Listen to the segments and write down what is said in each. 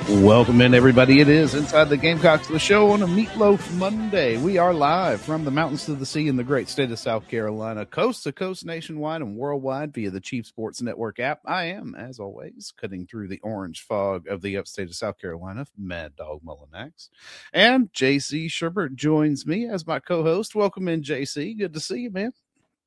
Welcome in, everybody. It is Inside the Gamecocks, the show on a Meatloaf Monday. We are live from the mountains to the sea in the great state of South Carolina, coast to coast, nationwide and worldwide via the Chief Sports Network app. I am, as always, cutting through the orange fog of the upstate of South Carolina, Mad Dog Mullinax. And JC Sherbert joins me as my co-host. Welcome in, JC. Good to see you, man.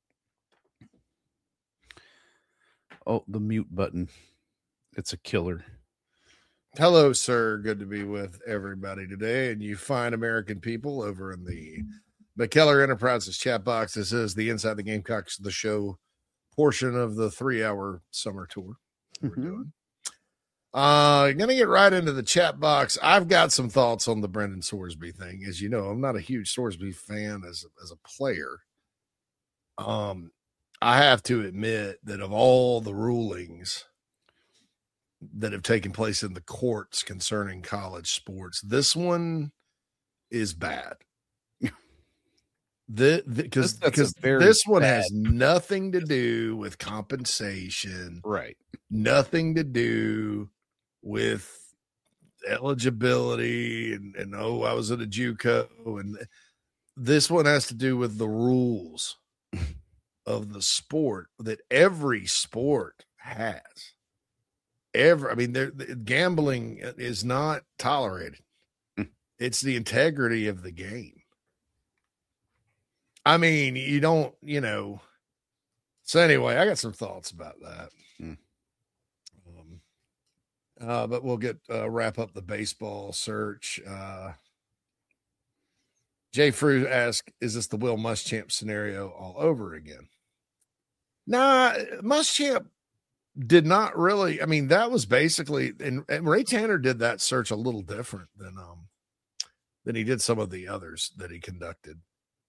Oh, the mute button. It's a killer. Hello, sir. Good to be with everybody today. And you fine American people over in the McKellar Enterprises chat box. This is the Inside the Gamecocks, the show portion of the 3-hour summer tour we're doing. Going to get right into the chat box. I've got some thoughts on the Brendan Sorsby thing. As you know, I'm not a huge Sorsby fan as a player. I have to admit that of all the rulings that have taken place in the courts concerning college sports, this one is bad. Because this one has nothing to do with compensation, right? Nothing to do with eligibility and I was at a JUCO, and this one has to do with the rules of the sport that every sport has. Gambling is not tolerated. It's the integrity of the game. I mean, you don't, So anyway, I got some thoughts about that. But we'll wrap up the baseball search. Jay Frew asked, is this the Will Muschamp scenario all over again? Nah, Muschamp did not really. I mean, that was basically, and Ray Tanner did that search a little different than he did some of the others that he conducted.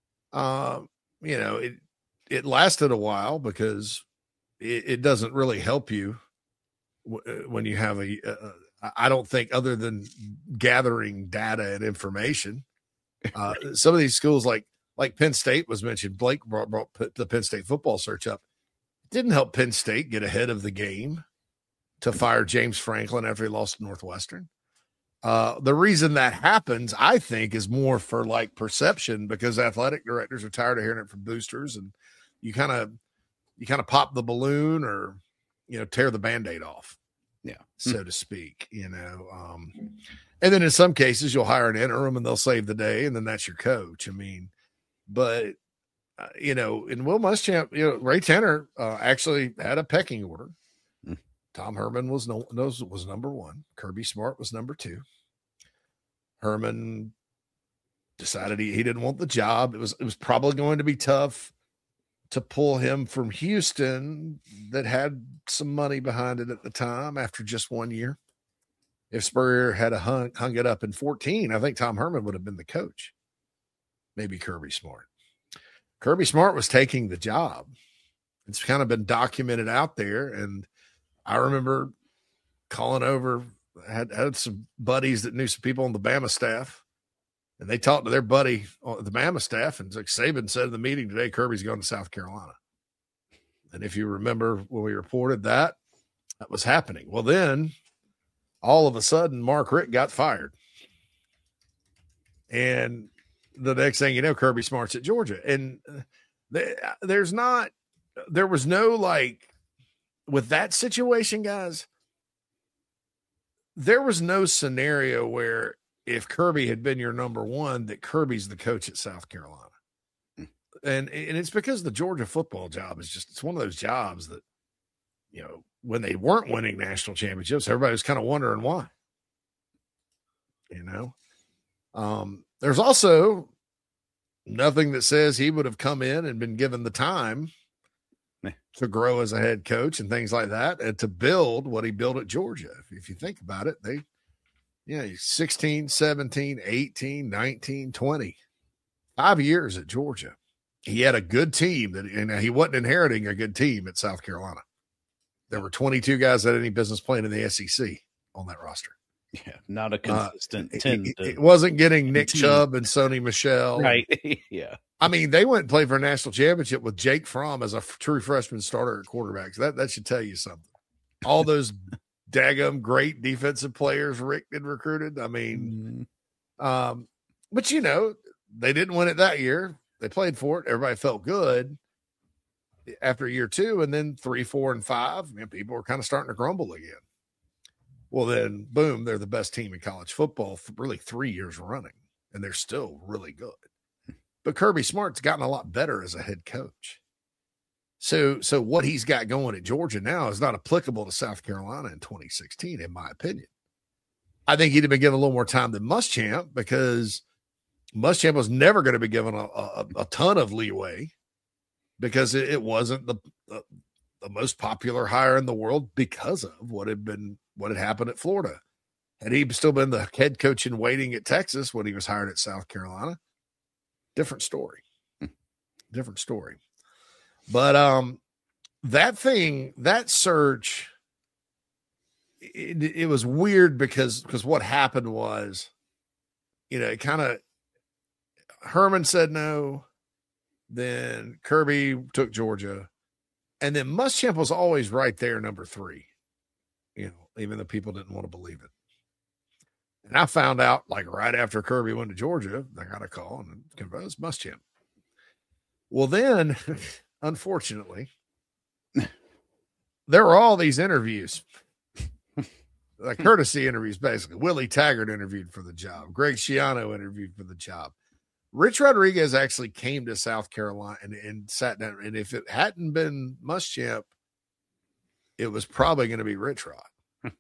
It lasted a while because it doesn't really help you when you have I don't think, other than gathering data and information. Some of these schools like Penn State was mentioned. Blake brought the Penn State football search up. Didn't help Penn State get ahead of the game to fire James Franklin after he lost to Northwestern. The reason that happens, I think, is more for perception, because athletic directors are tired of hearing it from boosters, and you kind of pop the balloon or tear the Band-Aid off, so to speak. And then in some cases you'll hire an interim and they'll save the day, and then that's your coach. I mean, but. In Will Muschamp, Ray Tanner actually had a pecking order. Tom Herman was number one. Kirby Smart was number two. Herman decided he didn't want the job. It was probably going to be tough to pull him from Houston, that had some money behind it at the time after just 1 year. If Spurrier had hung it up in 14, I think Tom Herman would have been the coach. Maybe Kirby Smart. Kirby Smart was taking the job. It's kind of been documented out there. And I remember calling over, had some buddies that knew some people on the Bama staff, and they talked to their buddy on the Bama staff, and it's like, Saban said in the meeting today, Kirby's going to South Carolina. And if you remember when we reported that was happening. Well, then all of a sudden Mark Richt got fired. And the next thing you know, Kirby Smart's at Georgia. And there was no, with that situation, guys, there was no scenario where if Kirby had been your number one, that Kirby's the coach at South Carolina. And it's because the Georgia football job is it's one of those jobs that, when they weren't winning national championships, everybody was kind of wondering why. There's also nothing that says he would have come in and been given the time to grow as a head coach and things like that, and to build what he built at Georgia. If you think about it, 16, 17, 18, 19, 20, 5 years at Georgia. He had a good team and he wasn't inheriting a good team at South Carolina. There were 22 guys that had any business playing in the SEC on that roster. Yeah, not a consistent 10. It wasn't getting Nick Chubb and Sony Michel. Right. Yeah. I mean, they went and played for a national championship with Jake Fromm as a true freshman starter at quarterback. So that should tell you something. All those daggum great defensive players Rick had recruited. I mean, but you know, they didn't win it that year. They played for it. Everybody felt good after year 2, and then 3, 4, and 5. Man, people were kind of starting to grumble again. Well, then, boom, they're the best team in college football for really 3 years running, and they're still really good. But Kirby Smart's gotten a lot better as a head coach. So what he's got going at Georgia now is not applicable to South Carolina in 2016, in my opinion. I think he'd have been given a little more time than Muschamp, because Muschamp was never going to be given a ton of leeway, because it wasn't the most popular hire in the world because of what had happened at Florida. Had he still been the head coach in waiting at Texas when he was hired at South Carolina, different story. Different story. But that search, it was weird because what happened was, you know, it kind of, Herman said no, then Kirby took Georgia, and then Muschamp was always right there, number 3, you know, even though people didn't want to believe it. And I found out, like, right after Kirby went to Georgia, I got a call and it was Muschamp. Well, then, unfortunately, there were all these interviews, like courtesy interviews, basically. Willie Taggart interviewed for the job. Greg Schiano interviewed for the job. Rich Rodriguez actually came to South Carolina and sat down. And if it hadn't been Muschamp, it was probably going to be Rich Rod.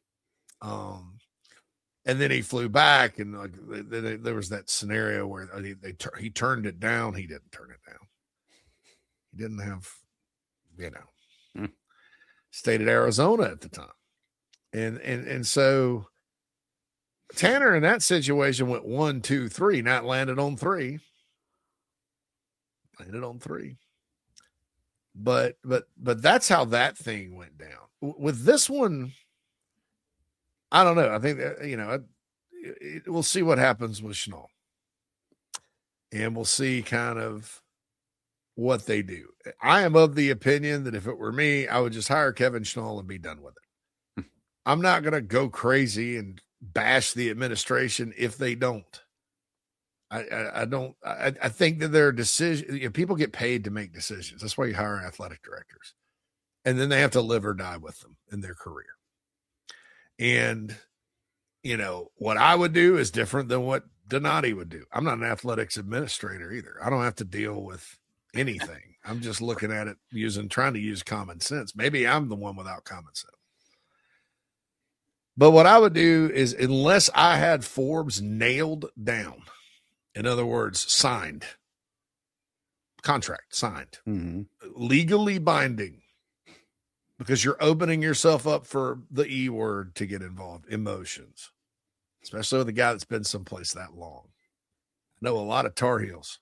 And then he flew back, and like there was that scenario where he turned it down. He didn't turn it down. He didn't have, you know, stayed at Arizona at the time. And so Tanner in that situation went 1, 2, 3, not landed on 3. Landed on 3. But that's how that thing went down. With this one, I don't know. I think that, you know, we'll see what happens with Schnall. And we'll see kind of what they do. I am of the opinion that if it were me, I would just hire Kevin Schnall and be done with it. I'm not going to go crazy and bash the administration if they don't. I don't. I think that their decision, you know, people get paid to make decisions. That's why you hire athletic directors, and then they have to live or die with them in their career. And you know what I would do is different than what Donati would do. I'm not an athletics administrator either. I don't have to deal with anything. I'm just looking at it trying to use common sense. Maybe I'm the one without common sense. But what I would do is, unless I had Forbes nailed down, in other words, signed, contract signed, legally binding, because you're opening yourself up for the E word to get involved, emotions, especially with a guy that's been someplace that long. I know a lot of Tar Heels,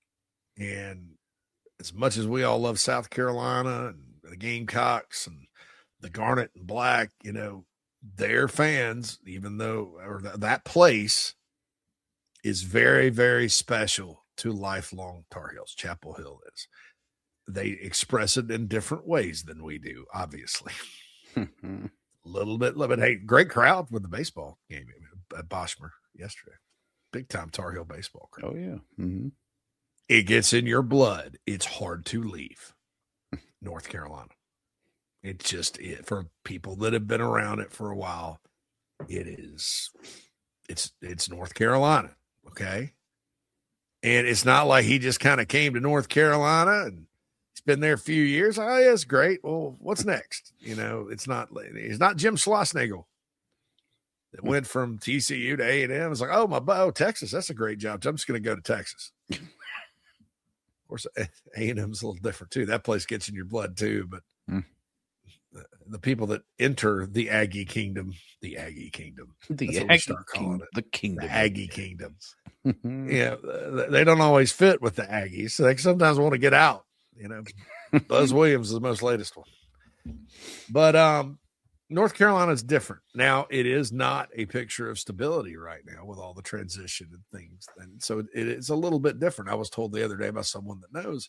and as much as we all love South Carolina and the Gamecocks and the Garnet and Black, you know, their fans, even though that place is very, very special to lifelong Tar Heels. Chapel Hill is. They express it in different ways than we do, obviously. A little bit, but hey, great crowd with the baseball game at Boschmer yesterday. Big time Tar Heel baseball crowd. Oh, yeah. It gets in your blood. It's hard to leave North Carolina. It's just for people that have been around it for a while. It's North Carolina. Okay. And it's not like he just kind of came to North Carolina and he's been there a few years. Oh, yeah, it's great. Well, what's next? You know, it's not Jim Schlossnagle that went from TCU to A&M. It's like, Texas, that's a great job. I'm just going to go to Texas. Of course, A&M's a little different too. That place gets in your blood too, but the people that enter the Aggie Kingdom, the Aggie Kingdom, the Aggie Kingdom. Yeah, they don't always fit with the Aggies, so they sometimes want to get out. You know, Buzz Williams is the most latest one, but North Carolina is different now. It is not a picture of stability right now with all the transition and things, and so it is a little bit different. I was told the other day by someone that knows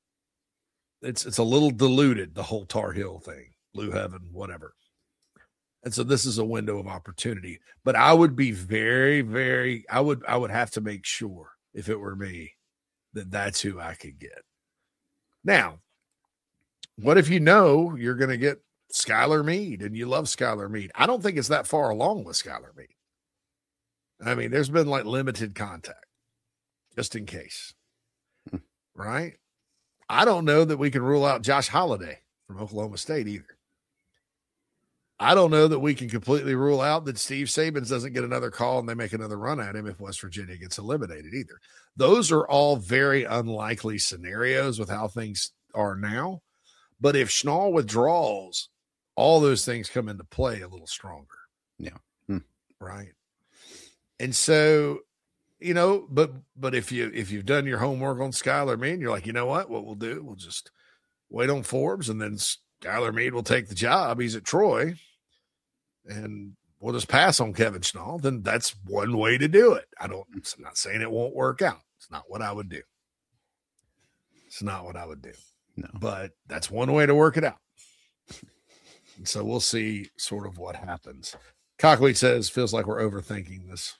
it's a little diluted, the whole Tar Heel thing. Blue Heaven, whatever. And so this is a window of opportunity. But I would be very, very, I would have to make sure, if it were me, that that's who I could get. Now, what if you know you're going to get Skylar Meade and you love Skylar Meade? I don't think it's that far along with Skylar Meade. I mean, there's been like limited contact just in case, right? I don't know that we can rule out Josh Holiday from Oklahoma State either. I don't know that we can completely rule out that Steve Sabins doesn't get another call and they make another run at him if West Virginia gets eliminated either. Those are all very unlikely scenarios with how things are now. But if Schnall withdraws, all those things come into play a little stronger. Yeah. Right. And so, you know, but if you've done your homework on Skylar Meade, you're like, you know what we'll do? We'll just wait on Forbes, and then Skylar Meade will take the job. He's at Troy, and we'll just pass on Kevin Schnall. Then that's one way to do it. I'm not saying it won't work out. It's not what I would do. It's not what I would do. No. But that's one way to work it out. And so we'll see sort of what happens. Cockleat says, feels like we're overthinking this.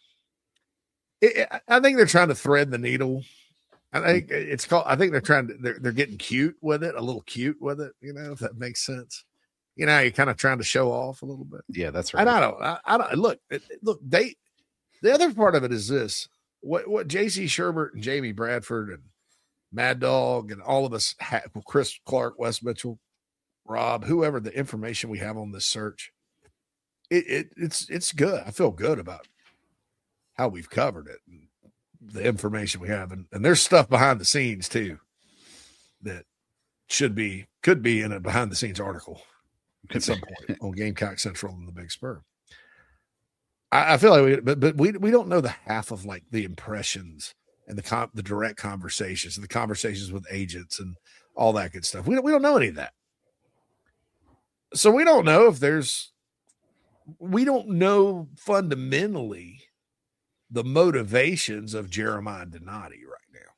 I think they're trying to thread the needle. I think they're getting cute with it, a little cute with it, you know, if that makes sense. You know, you're kind of trying to show off a little bit. Yeah, that's right. And I don't look, the other part of it is this, what JC Sherbert and Jamie Bradford and Mad Dog and all of us, Chris Clark, Wes Mitchell, Rob, whoever, the information we have on this search, it's good. I feel good about how we've covered it, and the information we have, and there's stuff behind the scenes too that could be in a behind the scenes article at some point on Gamecock Central and the Big Spur. I feel like we don't know the half of like the impressions and the direct conversations and the conversations with agents and all that good stuff. We don't know any of that. So we don't know we don't know fundamentally the motivations of Jeremiah Donati right now,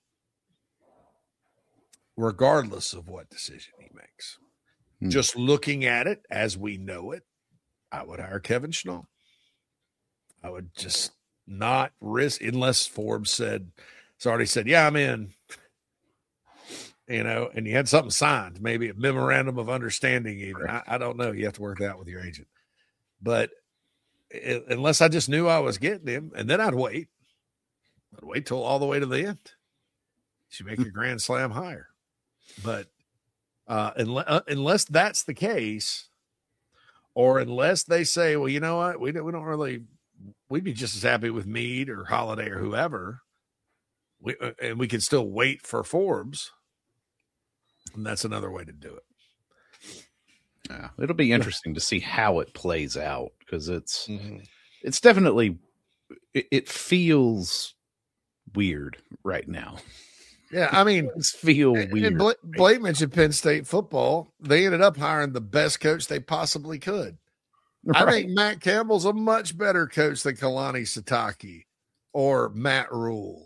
regardless of what decision he makes. Just looking at it as we know it, I would hire Kevin Schnall. I would just not risk, unless Forbes already said, yeah, I'm in, you know, and you had something signed, maybe a memorandum of understanding even. Right. I don't know. You have to work that out with your agent. But unless I just knew I was getting him, and then I'd wait till all the way to the end. You make your grand slam higher. But unless that's the case, or unless they say, well, you know what, we don't really, we'd be just as happy with Meade or Holiday or whoever, and we can still wait for Forbes, and that's another way to do it. Yeah, it'll be interesting to see how it plays out, because it's definitely, it feels weird right now. Yeah, I mean, it feel weird. And Blake mentioned Penn State football. They ended up hiring the best coach they possibly could. Right. I think Matt Campbell's a much better coach than Kalani Sitake or Matt Rule.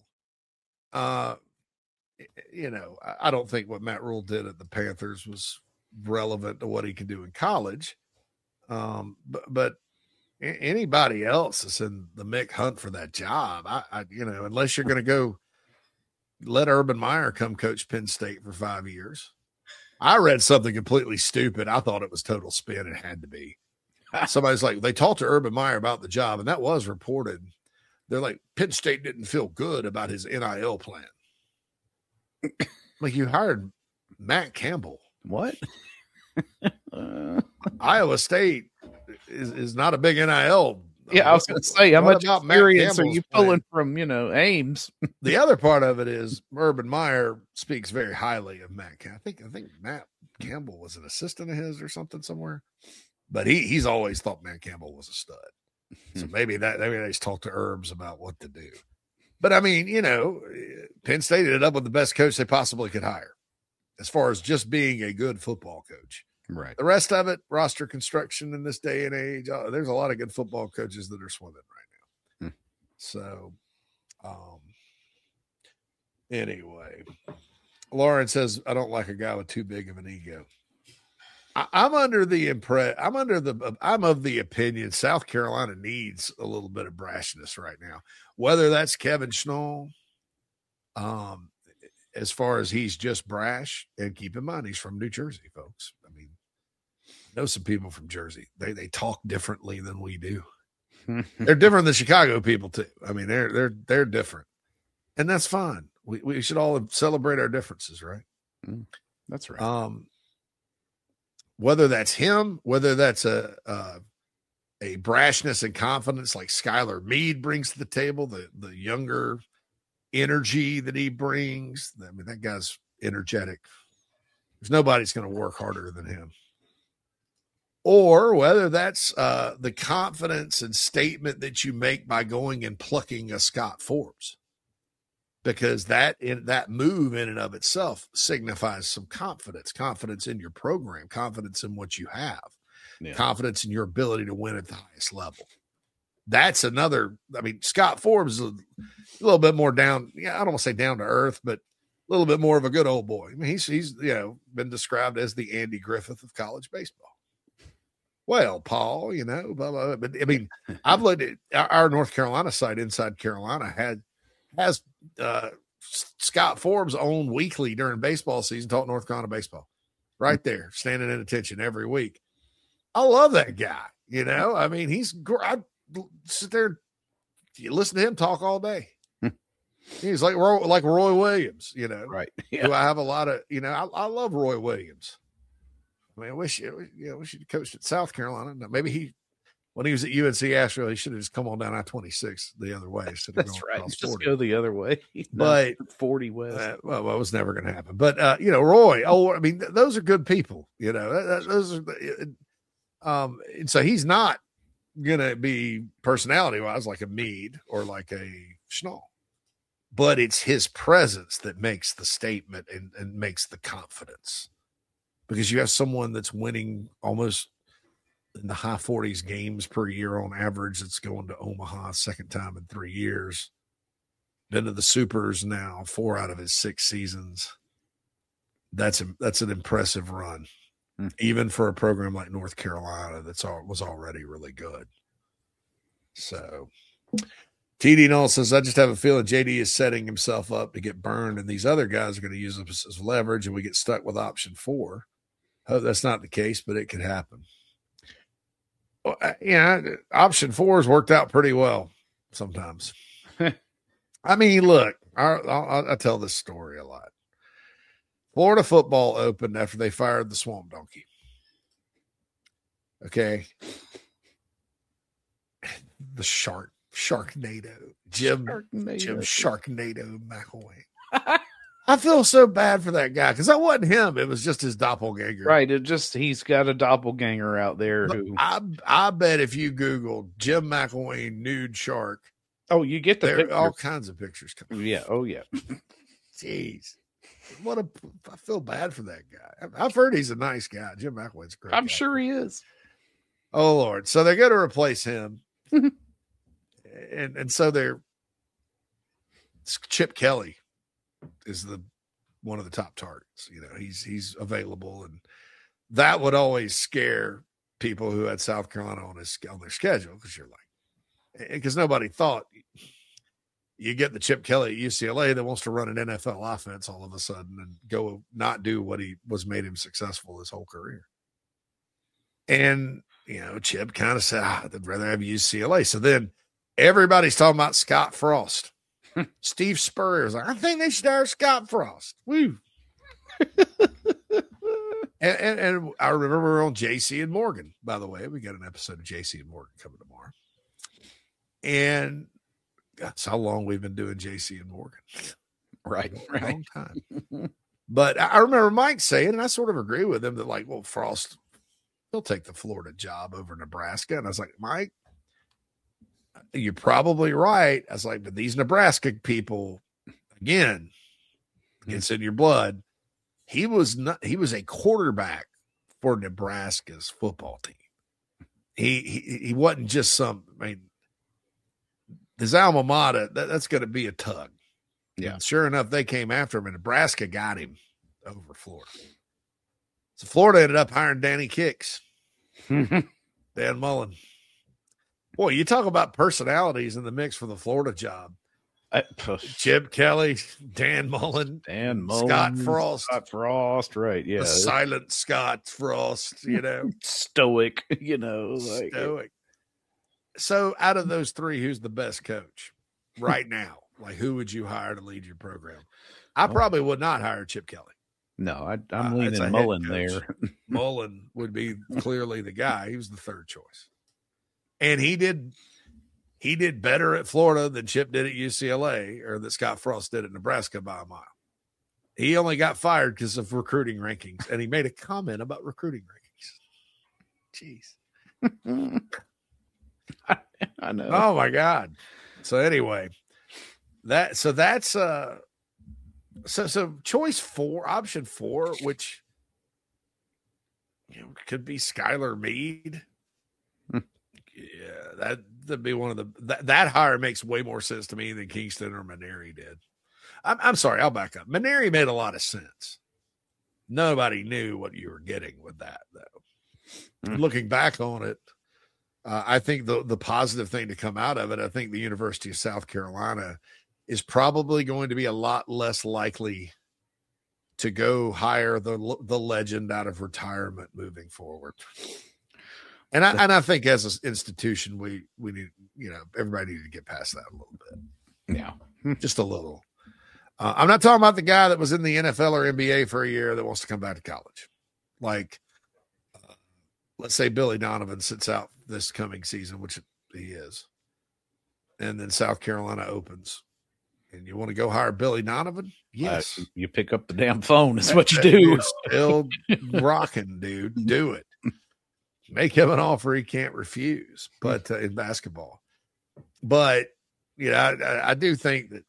You know, I don't think what Matt Rule did at the Panthers was relevant to what he can do in college. But anybody else is in the Mick Hunt for that job. You know, unless you're going to go let Urban Meyer come coach Penn State for 5 years. I read something completely stupid. I thought it was total spin. It had to be. Somebody's like, they talked to Urban Meyer about the job, and that was reported. They're like, Penn State didn't feel good about his NIL plan. Like, you hired Matt Campbell. What? Iowa State is not a big NIL. Yeah, I was going to say, how much experience are you pulling from, Ames? The other part of it is Urban Meyer speaks very highly of Matt Campbell. I think Matt Campbell was an assistant of his or something somewhere, but he's always thought Matt Campbell was a stud. So maybe they just talked to Herbs about what to do. But I mean, Penn State ended up with the best coach they possibly could hire, as far as just being a good football coach. Right. The rest of it, roster construction in this day and age, there's a lot of good football coaches that are swimming right now. So, anyway, Lauren says, I don't like a guy with too big of an ego. I'm of the opinion South Carolina needs a little bit of brashness right now. Whether that's Kevin Schnall, as far as he's just brash, and keep in mind he's from New Jersey, folks. I mean, I know some people from Jersey. They talk differently than we do. They're different than Chicago people too. I mean, they're different, and that's fine. We should all celebrate our differences, right? That's right. Whether that's him, whether that's a brashness and confidence like Skylar Meade brings to the table, the younger energy that he brings. I mean, that guy's energetic. There's nobody's going to work harder than him. Or whether that's the confidence and statement that you make by going and plucking a Scott Forbes, because that move in and of itself signifies some confidence in your program, confidence in what you have, confidence in your ability to win at the highest level. That's another. I mean, Scott Forbes is a little bit more down. Yeah, I don't want to say down to earth, but a little bit more of a good old boy. I mean, he's been described as the Andy Griffith of college baseball. Well, Paul, blah, blah, blah. But I mean, I've looked at our North Carolina site, Inside Carolina, has Scott Forbes on weekly during baseball season, talk North Carolina baseball, right there, standing in attention every week. I love that guy. I mean, I sit there, you listen to him talk all day. He's like Roy Williams, right? Yeah. Who I have a lot of, I love Roy Williams. I mean, I wish he'd coached at South Carolina. Maybe when he was at UNC Asheville, he should have just come on down I-26 the other way. That's right. Just go the other way. But 40 west. Well, it was never going to happen. But Roy. I mean, those are good people. Those are. And so he's not going to be personality-wise like a Meade or like a Schnall, but it's his presence that makes the statement and makes the confidence. Because you have someone that's winning almost in the high 40s games per year on average, that's going to Omaha second time in 3 years. Been to the Supers now 4 out of his 6 seasons. That's an impressive run, even for a program like North Carolina was already really good. So TD Null says, I just have a feeling JD is setting himself up to get burned, and these other guys are going to use this as leverage, and we get stuck with option 4. Hope that's not the case, but it could happen. Well, option 4 has worked out pretty well sometimes. I mean, look, I tell this story a lot. Florida football opened after they fired the Swamp Donkey. Okay. The Sharknado. Jim Sharknado McElwain. I feel so bad for that guy because that wasn't him. It was just his doppelganger. Right. He's got a doppelganger out there who I bet if you Google Jim McElwain nude shark. Oh, you get the all kinds of pictures coming. Yeah. Oh, yeah. Jeez. I feel bad for that guy. I've heard he's a nice guy. Jim McElwain's a great guy. I'm sure he is. Oh, Lord. So they're going to replace him. and so Chip Kelly is one of the top targets. He's available, and that would always scare people who had South Carolina on their schedule, because nobody thought you get the Chip Kelly at UCLA that wants to run an NFL offense all of a sudden and go not do what he was made him successful his whole career. And Chip kind of said, I'd rather have UCLA. So then everybody's talking about Scott Frost. Steve Spurrier was like, I think they should hire Scott Frost. Woo. and I remember we were on JC and Morgan, by the way. We got an episode of JC and Morgan coming tomorrow. And that's how long we've been doing JC and Morgan. Right. Long time. But I remember Mike saying, and I sort of agree with him, that Frost, he'll take the Florida job over Nebraska. And I was like, Mike, you're probably right. I was like, but these Nebraska people, again, it's in your blood. He was a quarterback for Nebraska's football team. He wasn't just his alma mater, that's going to be a tug. Yeah. And sure enough, they came after him, and Nebraska got him over Florida. So Florida ended up hiring Danny Kicks, Dan Mullen. Boy, you talk about personalities in the mix for the Florida job. Chip Kelly, Dan Mullen, Scott Frost, right? Yeah, the silent Scott Frost, stoic, stoic. So, out of those three, who's the best coach right now? Like, who would you hire to lead your program? I probably would not hire Chip Kelly. No, I'm leaning Mullen there. Mullen would be clearly the guy. He was the third choice, and he did better at Florida than Chip did at UCLA, or that Scott Frost did at Nebraska by a mile. He only got fired because of recruiting rankings, and he made a comment about recruiting rankings. Jeez. I know. Oh my God. So anyway, that's choice 4, option 4, which could be Skylar Meade. Yeah, that'd be one of that hire makes way more sense to me than Kingston or Mainieri did. I'm sorry, I'll back up. Mainieri made a lot of sense. Nobody knew what you were getting with that, though. Looking back on it, I think the positive thing to come out of it, I think the University of South Carolina is probably going to be a lot less likely to go hire the legend out of retirement moving forward. And I think as an institution, we need, everybody needs to get past that a little bit. Yeah. Just a little. I'm not talking about the guy that was in the NFL or NBA for a year that wants to come back to college. Like, let's say Billy Donovan sits out this coming season, which he is. And then South Carolina opens. And you want to go hire Billy Donovan? Yes. You pick up the damn phone. Is what you do. Still rocking, dude. Do it. Make him an offer he can't refuse, but in basketball. But, I do think that,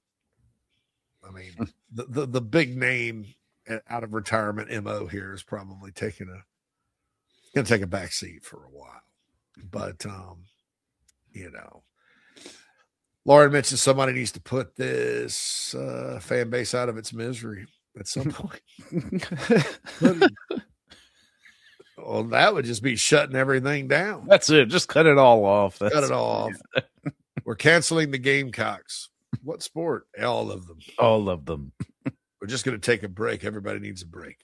the big name out of retirement MO here is probably going to take a back seat for a while. But, Lauren mentioned somebody needs to put this fan base out of its misery at some point. Well, that would just be shutting everything down. That's it. Just cut it all off. Cut it all off. We're canceling the Gamecocks. What sport? All of them. All of them. We're just going to take a break. Everybody needs a break.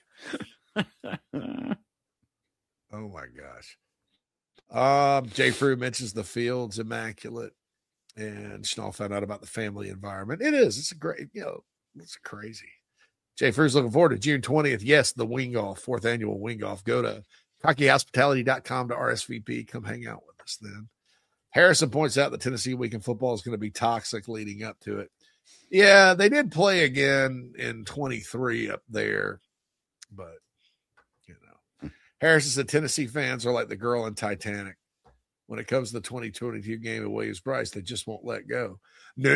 Oh, my gosh. Jay Frew mentions the field's immaculate. And Schnall found out about the family environment. It is. It's a great, it's crazy. Jay Frew's looking forward to June 20th. Yes, the Wing Golf, 4th annual Wing Golf. Go to hockeyhospitality.com to RSVP. Come hang out with us then. Harrison points out that Tennessee Weekend Football is going to be toxic leading up to it. Yeah, they did play again in 23 up there. But, Harrison said Tennessee fans are like the girl in Titanic. When it comes to the 2022 game at Williams-Brice, they just won't let go. No.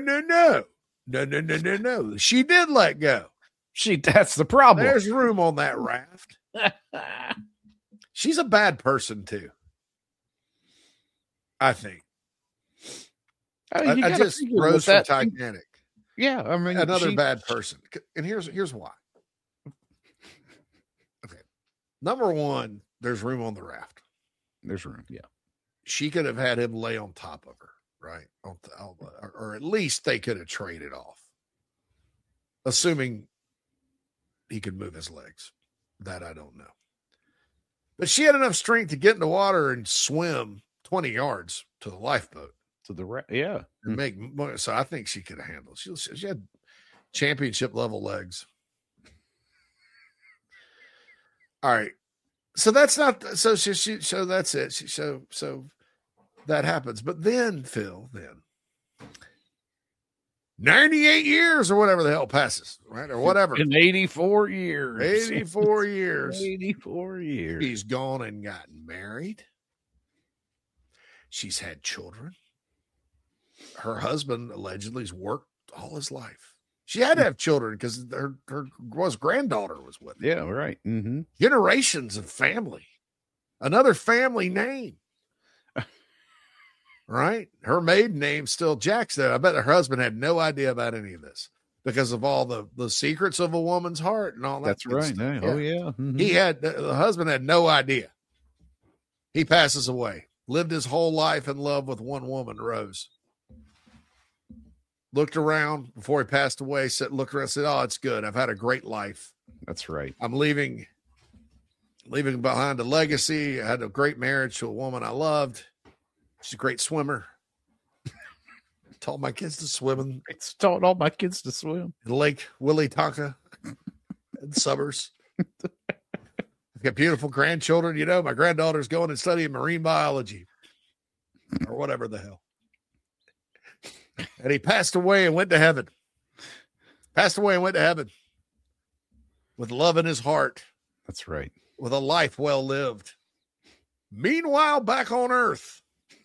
She did let go. That's the problem. There's room on that raft. She's a bad person too, I think. I just rose from Titanic. Yeah, another bad person. And here's why. Okay, number one, there's room on the raft. There's room. Yeah, she could have had him lay on top of her, right? Or at least they could have traded off, assuming he could move his legs. That I don't know. But she had enough strength to get in the water and swim 20 yards to the lifeboat. Yeah. And make more. So I think she could have handled. She had championship level legs. All right. So that's not so so that's it. So that happens. But then, Phil, 98 years or whatever the hell passes, right? Or whatever. In 84 years. 84 years. 84 years. She's gone and gotten married. She's had children. Her husband allegedly has worked all his life. She had to have children because her granddaughter was with her. Yeah, right. Mm-hmm. Generations of family. Another family name. Right? Her maiden name's still Jackson. I bet her husband had no idea about any of this. because of all the secrets of a woman's heart and all that. That's right. Stuff. Oh, yeah. Mm-hmm. The husband had no idea. He passes away. Lived his whole life in love with one woman, Rose. Looked around before he passed away, looked around, said, "Oh, it's good. I've had a great life. That's right. I'm leaving behind a legacy. I had a great marriage to a woman I loved. She's a great swimmer. Taught my kids to swim. It's taught all my kids to swim. In Lake Willietonka and Summers. I've got beautiful grandchildren. You know, my granddaughter's going and studying marine biology or whatever the hell." And he passed away and went to heaven. With love in his heart. That's right. With a life well lived. Meanwhile, back on Earth,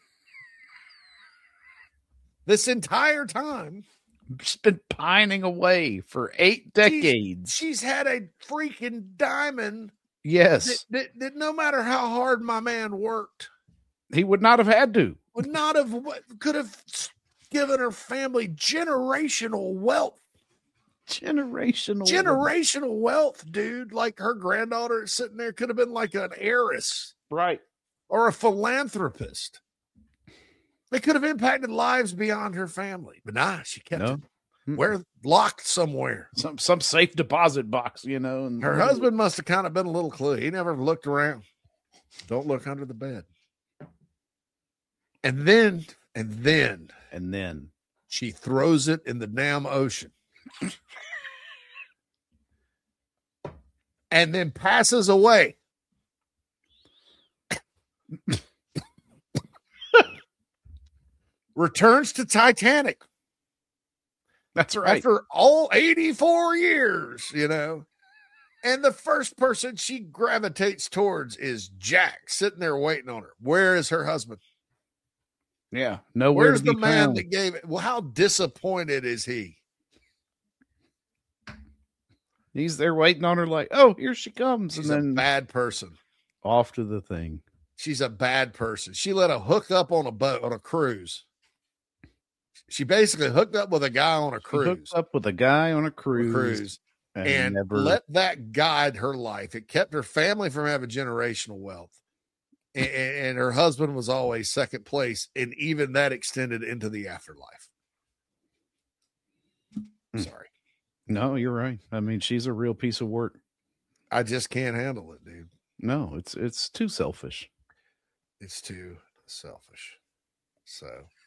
this entire time, she's been pining away for 8 decades. She's had a freaking diamond. Yes. That no matter how hard my man worked, he would not have had to. Could have given her family generational wealth. Generational wealth, dude. Like her granddaughter sitting there could have been like an heiress. Right. Or a philanthropist. They could have impacted lives beyond her family. But nah, she kept it. Where locked somewhere. Some safe deposit box, you know. And her husband must have kind of been a little clue. He never looked around. Don't look under the bed. And then she throws it in the damn ocean. And then passes away. Returns to Titanic. That's right. After all 84 years, you know. And the first person she gravitates towards is Jack, sitting there waiting on her. Where is her husband? Yeah. Nowhere. Where's the man that gave it? Well, how disappointed is he? He's there waiting on her like, oh, here she comes. She's a bad person. Off to the thing. She's a bad person. She let a hook up on a boat, on a cruise. She basically hooked up with a guy on a cruise. Hooked up with a guy on a cruise. And let that guide her life. It kept her family from having generational wealth. And her husband was always second place. And even that extended into the afterlife. Sorry. No, you're right. I mean, she's a real piece of work. I just can't handle it, dude. No, it's too selfish. It's too selfish. So,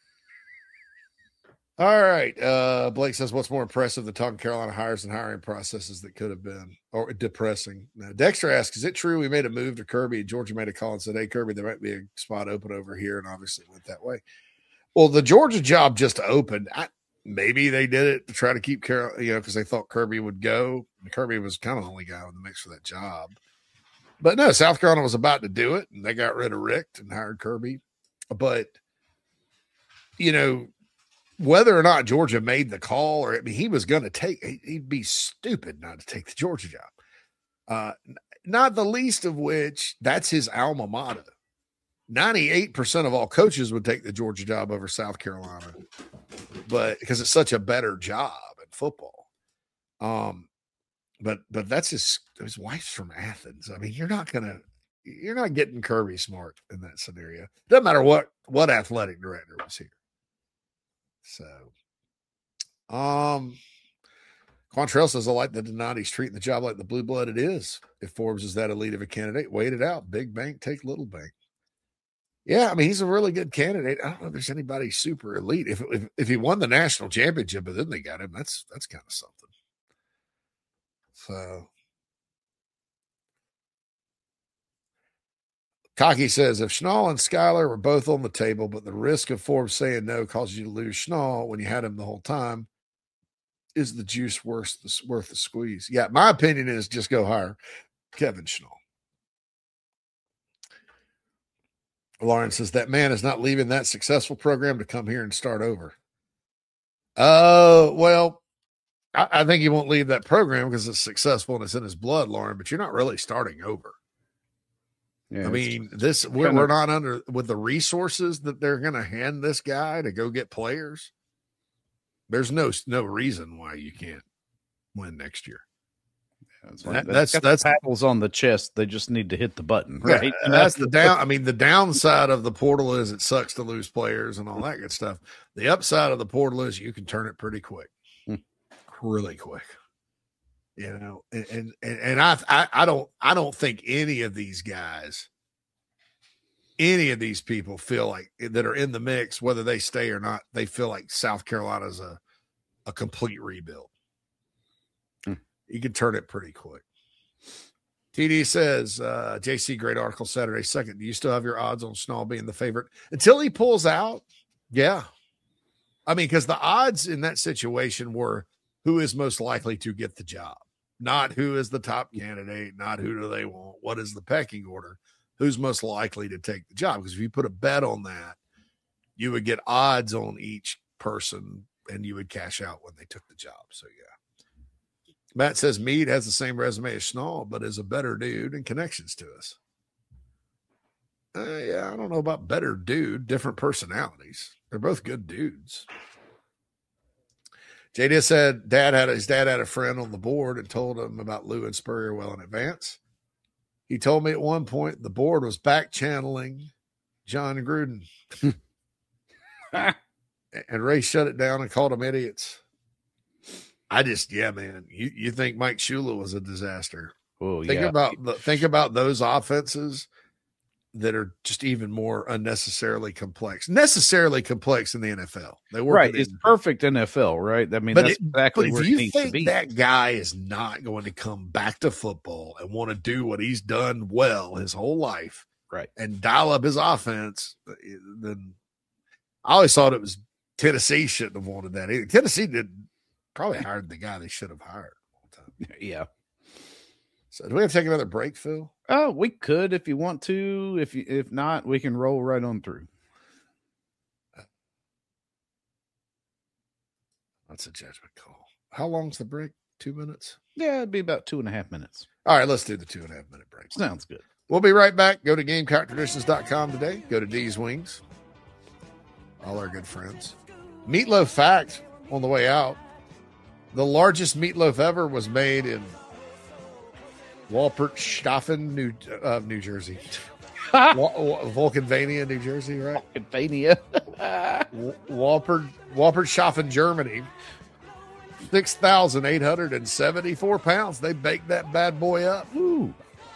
all right. Blake says, what's more impressive, the talking Carolina hires and hiring processes that could have been, or depressing? Now, Dexter asks, is it true we made a move to Kirby and Georgia made a call and said, hey, Kirby, there might be a spot open over here, and obviously went that way? Well, the Georgia job just opened. Maybe they did it to try to keep Carol, you know, because they thought Kirby would go. Kirby was kind of the only guy in the mix for that job. But no, South Carolina was about to do it, and they got rid of Rick and hired Kirby. But, you know, whether or not Georgia made the call, or I mean, he was going to take, he'd be stupid not to take the Georgia job. Not the least of which, that's his alma mater. 98% of all coaches would take the Georgia job over South Carolina, but because it's such a better job in football. But that's his wife's from Athens. I mean, you're not getting Kirby Smart in that scenario. Doesn't matter what athletic director was here. So, Quantrell says, I like the Donati's treating the job like the blue blood it is. If Forbes is that elite of a candidate, wait it out. Big bank, take little bank. Yeah, I mean, he's a really good candidate. I don't know if there's anybody super elite. If he won the national championship, but then they got him, that's kind of something. So, Cocky says, if Schnall and Skyler were both on the table, but the risk of Forbes saying no causes you to lose Schnall when you had him the whole time, is the juice worth the squeeze? Yeah, my opinion is just go hire Kevin Schnall. Lauren says, that man is not leaving that successful program to come here and start over. Well, I think he won't leave that program because it's successful and it's in his blood, Lauren, but you're not really starting over. Yeah, I mean, we're not under with the resources that they're going to hand this guy to go get players. There's no reason why you can't win next year. That's paddles on the chest. They just need to hit the button, right? Yeah, that's the down. I mean, the downside of the portal is it sucks to lose players and all that good stuff. The upside of the portal is you can turn it pretty quick, really quick. You know, and I don't think any of these guys, any of these people feel like that are in the mix, whether they stay or not, they feel like South Carolina's a complete rebuild. You can turn it pretty quick. TD says, JC, great article Saturday 2nd. Do you still have your odds on Schnall being the favorite until he pulls out? Yeah. I mean, because the odds in that situation were who is most likely to get the job, not who is the top candidate, not who do they want, what is the pecking order, who's most likely to take the job. Because if you put a bet on that, you would get odds on each person and you would cash out when they took the job. So, yeah. Matt says Meade has the same resume as Schnall, but is a better dude and connections to us. Yeah, I don't know about better dude, different personalities. They're both good dudes. JD said his dad had a friend on the board and told him about Lou and Spurrier well in advance. He told me at one point the board was back channeling John Gruden. And Ray shut it down and called them idiots. Man, you think Mike Shula was a disaster. Oh, think about those offenses that are just even more necessarily complex in the NFL. They work right. It's perfect NFL, right? I mean, that's exactly where if it needs to be. You think that guy is not going to come back to football and want to do what he's done well his whole life, right, and dial up his offense, then I always thought it was Tennessee shouldn't have wanted that either. Tennessee probably hired the guy they should have hired all the time. Yeah. So do we have to take another break, Phil? Oh, we could if you want to. If not, we can roll right on through. That's a judgment call. How long's the break? 2 minutes? Yeah, it'd be about 2.5 minutes. All right, let's do the 2.5 minute break. Sounds good. We'll be right back. Go to GamecockTraditions.com today. Go to D's Wings. All our good friends. Meatloaf fact on the way out. The largest meatloaf ever was made in Walpertstoffen, New Jersey. Vulcanvania, New Jersey, right? Vulcanvania. Walpertstoffen, Germany. 6,874 pounds. They baked that bad boy up. Ooh.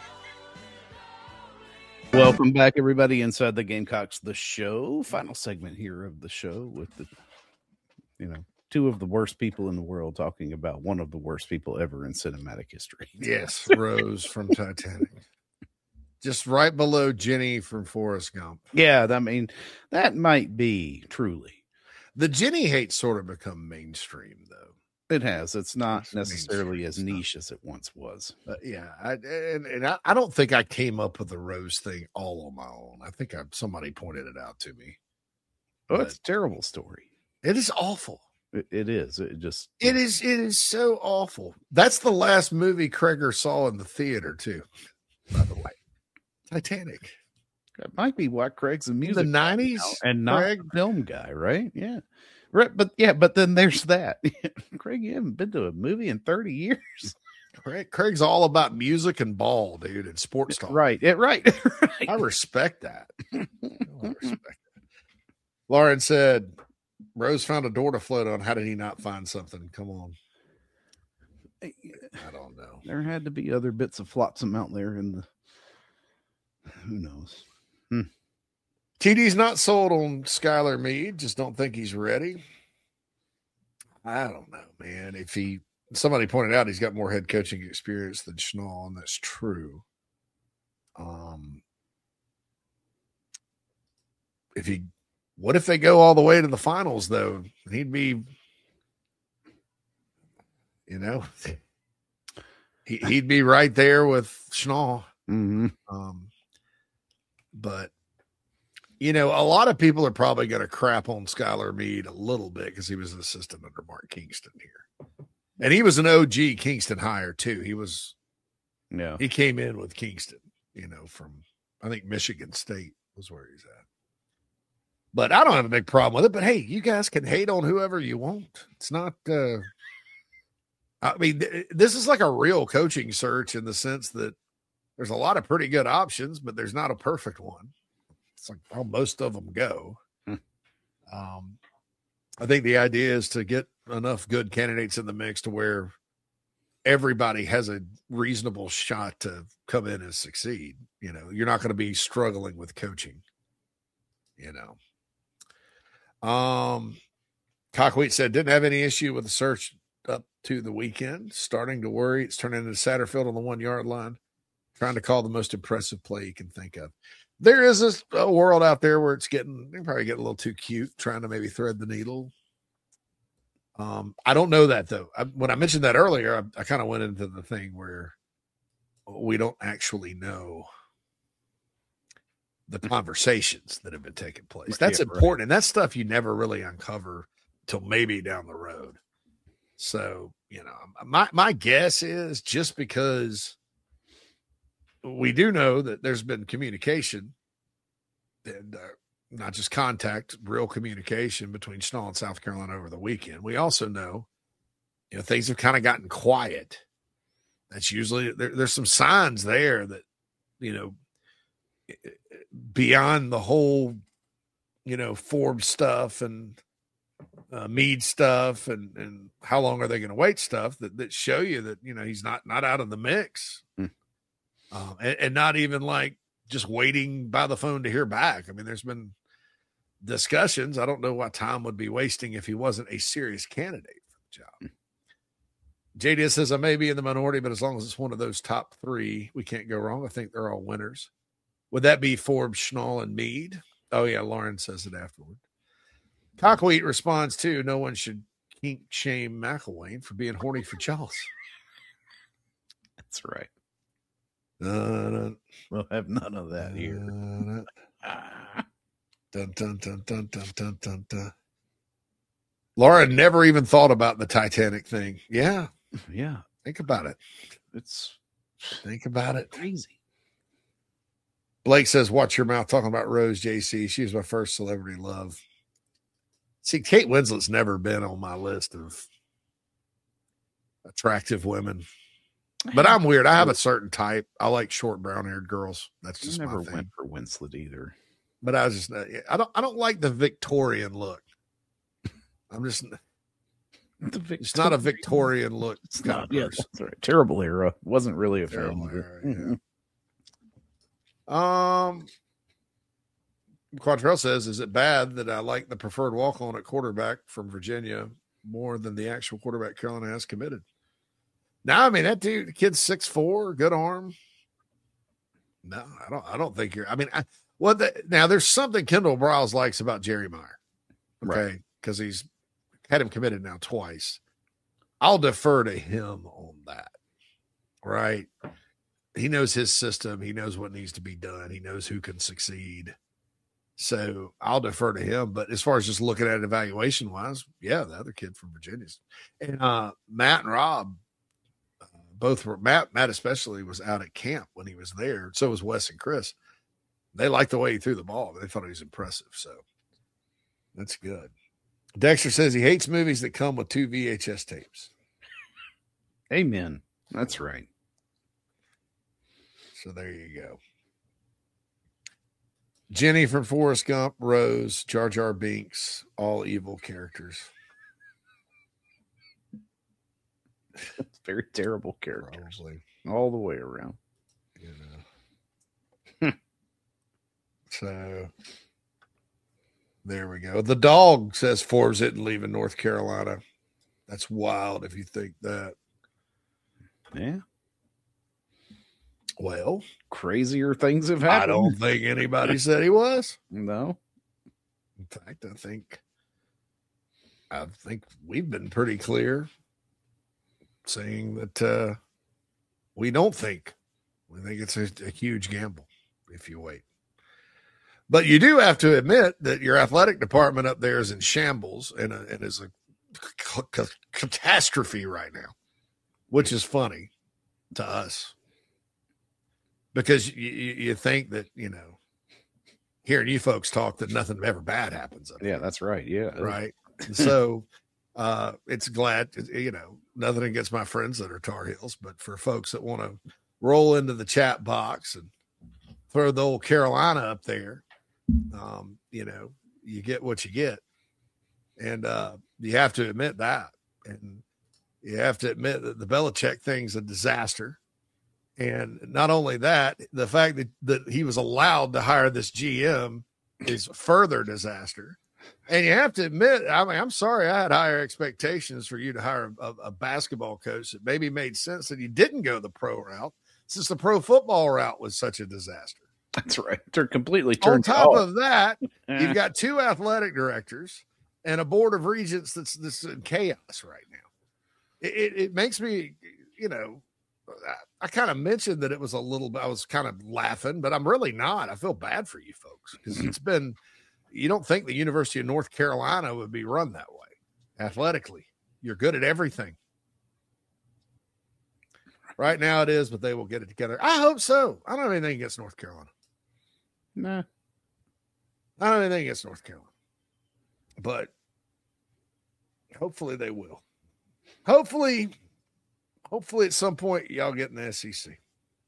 Welcome back, everybody, inside the Gamecocks, the show. Final segment here of the show with the, two of the worst people in the world talking about one of the worst people ever in cinematic history. Yes, Rose from Titanic. Just right below Jenny from Forrest Gump. Yeah, I mean, that might be truly. The Jenny hate sort of become mainstream, though. It has. It's not necessarily as niche as it once was. Yeah, I don't think I came up with the Rose thing all on my own. I think somebody pointed it out to me. Oh, it's a terrible story. It is awful. It is. It is so awful. That's the last movie Kreger saw in the theater, too, by the way. Titanic. That might be why Craig's a music in the 90s and not a film guy, right? Yeah. Right, but then there's that. Craig, you haven't been to a movie in 30 years. Craig's all about music and ball, dude, and sports talk. Right. I respect that. Lauren said, Rose found a door to float on. How did he not find something? Come on. I don't know. There had to be other bits of flotsam out there in the. Who knows? TD's not sold on Skylar Meade. Just don't think he's ready. I don't know, man. Somebody pointed out he's got more head coaching experience than Schnall, and that's true. What if they go all the way to the finals, though? He'd be, he'd be right there with Schnall. Mm-hmm. But a lot of people are probably going to crap on Skylar Meade a little bit because he was an assistant under Mark Kingston here, and he was an OG Kingston hire too. He came in with Kingston, from I think Michigan State was where he's at. But I don't have a big problem with it. But hey, you guys can hate on whoever you want. It's not. I mean, this is like a real coaching search in the sense that there's a lot of pretty good options, but there's not a perfect one. It's like how most of them go. I think the idea is to get enough good candidates in the mix to where everybody has a reasonable shot to come in and succeed. You know, you're not going to be struggling with coaching, you know. Cockwheat said, didn't have any issue with the search up to the weekend. Starting to worry. It's turning into Satterfield on the 1 yard line, trying to call the most impressive play you can think of. There is a world out there where they're probably getting a little too cute, trying to maybe thread the needle. I don't know that though. When I mentioned that earlier, I kind of went into the thing where we don't actually know the conversations that have been taking place. That's important. Right. And that's stuff you never really uncover till maybe down the road. So, you know, my guess is just because we do know that there's been communication and not just contact, real communication between Schnall and South Carolina over the weekend. We also know, you know, things have kind of gotten quiet. That's usually there's some signs there that, you know, beyond the whole, you know, Forbes stuff and Meade stuff and how long are they going to wait stuff that show you that, you know, he's not out of the mix. And not even like just waiting by the phone to hear back. I mean, there's been discussions. I don't know what Tom would be wasting if he wasn't a serious candidate for the job. JD says, I may be in the minority, but as long as it's one of those top three, we can't go wrong. I think they're all winners. Would that be Forbes, Schnall, and Meade? Oh, yeah, Lauren says it afterward. Cockwheat responds, too, no one should kink shame McElwain for being horny for Charles. That's right. We'll have none of that here. Dun, dun, dun, dun, dun, dun, dun, dun. Laura never even thought about the Titanic thing. Yeah. Yeah. Think about it. Think about it. Crazy. Blake says, watch your mouth talking about Rose JC. She was my first celebrity love. See, Kate Winslet's never been on my list of attractive women. But I'm weird. I have a certain type. I like short brown-haired girls. That's just my thing. Never went for Winslet either. But I was just I don't like the Victorian look. I'm just it's not a Victorian look. It's not. Yeah, that's right. Terrible era. Wasn't really a fan. Quattrell says, is it bad that I like the preferred walk-on at quarterback from Virginia more than the actual quarterback Carolina has committed? No, I mean, that dude, the kid's 6'4", good arm. No, I don't think you're, I mean, now there's something Kendall Briles likes about Jerry Meyer. Okay. Because he's had him committed now twice. I'll defer to him on that. Right. He knows his system. He knows what needs to be done. He knows who can succeed. So I'll defer to him. But as far as just looking at it evaluation wise, yeah, the other kid from Virginia's. And Matt and Rob, both were Matt especially was out at camp when he was there. So was Wes and Chris. They liked the way he threw the ball. They thought he was impressive. So that's good. Dexter says he hates movies that come with 2 VHS tapes. Amen. That's right. So there you go. Jenny from Forrest Gump, Rose, Jar Jar Binks, all evil characters. Very terrible characters. Probably. All the way around. Yeah. So there we go. The dog says Forbes isn't leaving North Carolina. That's wild if you think that. Yeah. Well, crazier things have happened. I don't think anybody said he was. No. In fact, I think we've been pretty clear saying that we don't think. We think it's a huge gamble if you wait. But you do have to admit that your athletic department up there is in shambles and is a catastrophe right now, which is funny to us. Because you think that, you know, hearing you folks talk that nothing ever bad happens. Yeah, that's right. Yeah. Right. So it's glad, nothing against my friends that are Tar Heels, but for folks that want to roll into the chat box and throw the old Carolina up there, you get what you get. And you have to admit that. And you have to admit that the Belichick thing's a disaster. And not only that, the fact that he was allowed to hire this GM is further disaster. And you have to admit, I'm sorry, I had higher expectations for you to hire a basketball coach that maybe made sense that he didn't go the pro route, since the pro football route was such a disaster. That's right. They're completely turned on top off. of that, you've got 2 athletic directors and a board of regents that's in chaos right now. It makes me, I kind of mentioned that it was a little bit, I was kind of laughing, but I'm really not. I feel bad for you folks because it's been, you don't think the University of North Carolina would be run that way athletically. You're good at everything. Right now it is, but they will get it together. I hope so. I don't have anything against North Carolina. Nah. I don't have anything against North Carolina. But hopefully they will. Hopefully at some point y'all get in the SEC.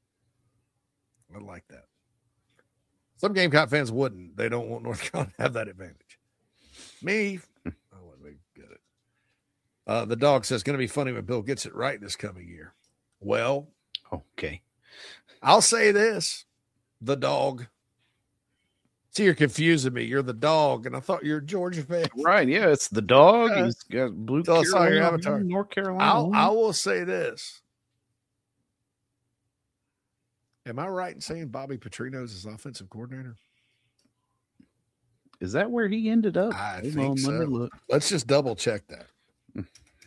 I like that. Some Gamecock fans wouldn't. They don't want North Carolina to have that advantage. Me, I wouldn't be good at it. The dog says, going to be funny when Bill gets it right this coming year. Well, okay. I'll say this. The dog. See, you're confusing me. You're the dog, and I thought you're a Georgia fan. Right, yeah, it's the dog. He's got blue Carolina, North Carolina. I will say this. Am I right in saying Bobby Petrino is his offensive coordinator? Is that where he ended up? I think so. Look. Let's just double check that.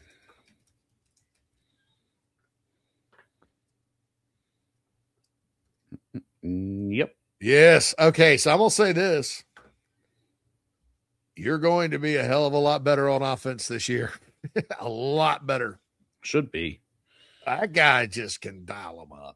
Yep. Yes. Okay. So I'm going to say this. You're going to be a hell of a lot better on offense this year. A lot better. Should be. That guy just can dial them up.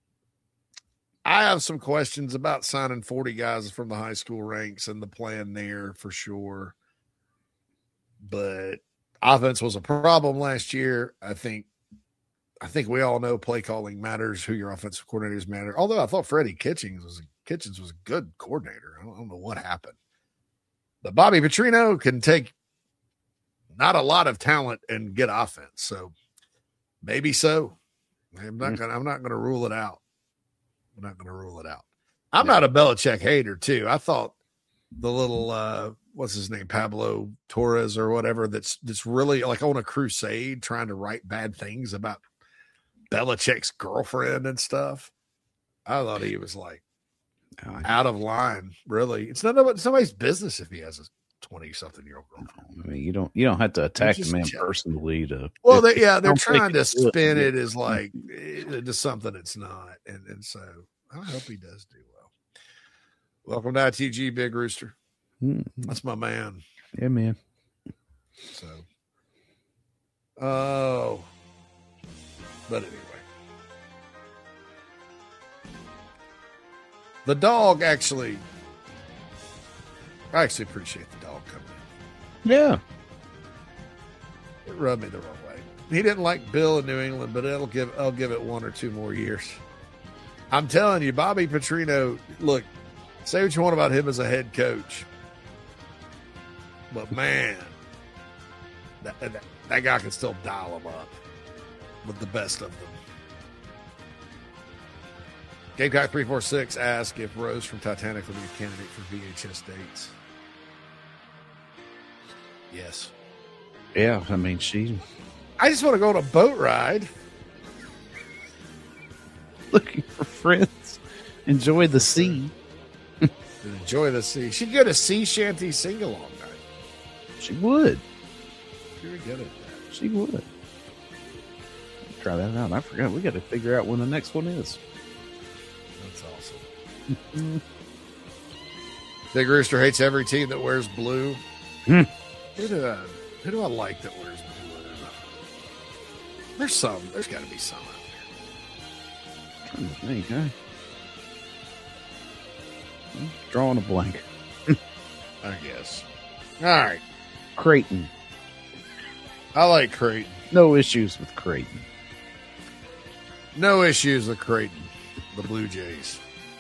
I have some questions about signing 40 guys from the high school ranks and the plan there for sure. But offense was a problem last year. I think we all know play calling matters, who your offensive coordinators matter. Although I thought Freddie Kitchens was a good coordinator. I don't know what happened. But Bobby Petrino can take not a lot of talent and get offense. So maybe so. I'm not gonna rule it out. I'm not gonna rule it out. I'm not a Belichick hater too. I thought the little what's his name, Pablo Torres or whatever, that's really like on a crusade trying to write bad things about Belichick's girlfriend and stuff. I thought he was like out of line. Really, it's somebody's business if he has a 20-something-year-old girlfriend. I mean, you don't have to attack the man personally to. Well, they're trying to spin it as like into something it's not, and so I hope he does do well. Welcome to ITG, Big Rooster. That's my man. Yeah, man. So, but anyway. The dog I actually appreciate the dog coming in. Yeah. It rubbed me the wrong way. He didn't like Bill in New England, but I'll give it 1 or 2 more years. I'm telling you, Bobby Petrino, look, say what you want about him as a head coach. But man, that guy can still dial him up with the best of them. Gamecock 346 asked if Rose from Titanic would be a candidate for VHS dates. Yes. Yeah, I mean, I just want to go on a boat ride. Looking for friends. Enjoy the sea. Enjoy the sea. She'd go to sea shanty sing-along night. She would. Very good at that. She would. Try that out. I forgot. We got to figure out when the next one is. That's awesome. Big Rooster hates every team that wears blue. Who do I like that wears blue? There's got to be some out there. I'm trying to think, huh? Drawing a blank. I guess. All right. Creighton. I like Creighton. No issues with Creighton. No issues with Creighton. The Blue Jays.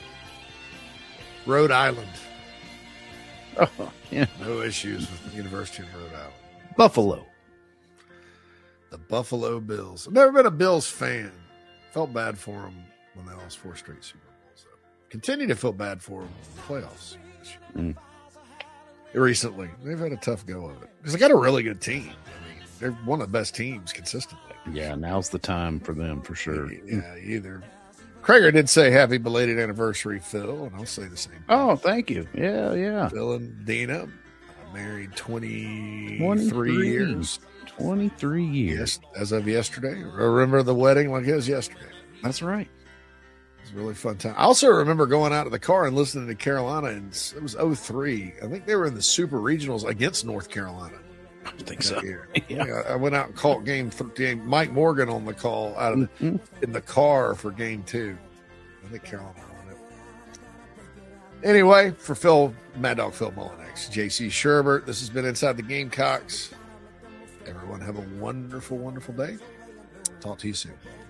Rhode Island. Oh, yeah. No issues with the University of Rhode Island. Buffalo. The Buffalo Bills. I've never been a Bills fan. Felt bad for them when they lost 4 straight Super Bowls. So continue to feel bad for them in the playoffs. Recently, they've had a tough go of it because they got a really good team. I mean, they're one of the best teams consistently. Yeah, now's the time for them for sure. Yeah, either. Krager did say happy belated anniversary, Phil, and I'll say the same thing. Oh, thank you. Yeah. Phil and Dina married 23 years. 23 years. Yes, as of yesterday. I remember the wedding like it was yesterday. That's right. It was a really fun time. I also remember going out of the car and listening to Carolina, and it was 03. I think they were in the Super Regionals against North Carolina. I think so. Yeah. I went out and called game 13. Mike Morgan on the call out of in the car for game 2. I think Carolina won it. Anyway, for Phil, Mad Dog Phil Mullinex, JC Sherbert, this has been Inside the Gamecocks. Everyone have a wonderful, wonderful day. Talk to you soon.